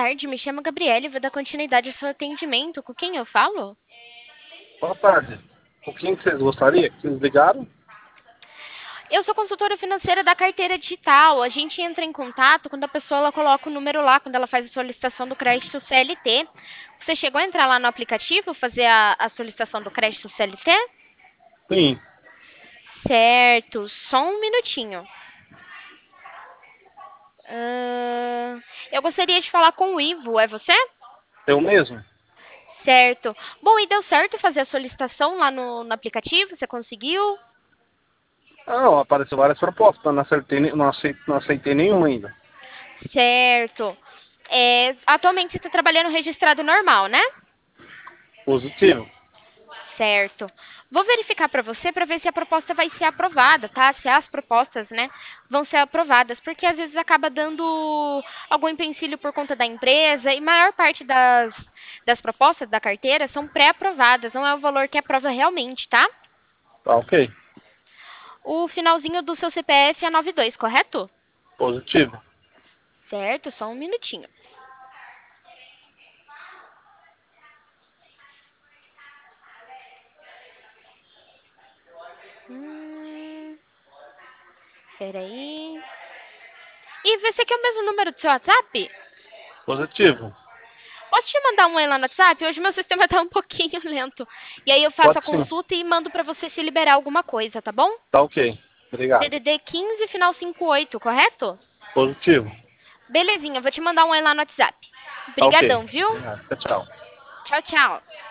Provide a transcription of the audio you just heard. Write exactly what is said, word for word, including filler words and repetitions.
tarde, me chamo Gabriele, vou dar continuidade ao seu atendimento. Com quem eu falo? Boa tarde. Com quem que vocês gostariam? Que eles ligaram? Eu sou consultora financeira da carteira digital. A gente entra em contato quando a pessoa ela coloca o número lá, quando ela faz a solicitação do crédito C L T. Você chegou a entrar lá no aplicativo, fazer a, a solicitação do crédito C L T? Sim. Certo, só um minutinho. Ahn, eu gostaria de falar com o Ivo, é você? Eu mesmo? Certo. Bom, e deu certo fazer a solicitação lá no, no aplicativo? Você conseguiu? Ah, não, apareceu várias propostas, mas não acertei, ne- não aceitei, não aceitei nenhuma ainda. Certo. É, atualmente você está trabalhando registrado normal, né? Positivo. Certo. Vou verificar para você para ver se a proposta vai ser aprovada, tá? Se as propostas, né, vão ser aprovadas, porque às vezes acaba dando algum empecilho por conta da empresa e maior parte das, das propostas da carteira são pré-aprovadas, não é o valor que aprova realmente, tá? Tá ok. O finalzinho do seu C P F é noventa e dois, correto? Positivo. Certo, só um minutinho. Hum, peraí. E você quer o mesmo número do seu WhatsApp? Positivo. Posso te mandar um aí lá no WhatsApp? Hoje meu sistema tá um pouquinho lento. E aí eu faço a Pode sim. consulta e mando pra você se liberar alguma coisa, tá bom? Tá ok. Obrigado. D D D quinze, final cinquenta e oito, correto? Positivo. Belezinha, vou te mandar um aí lá no WhatsApp. Tá ok. Obrigadão, viu? Obrigado. Tchau, tchau. Tchau, tchau.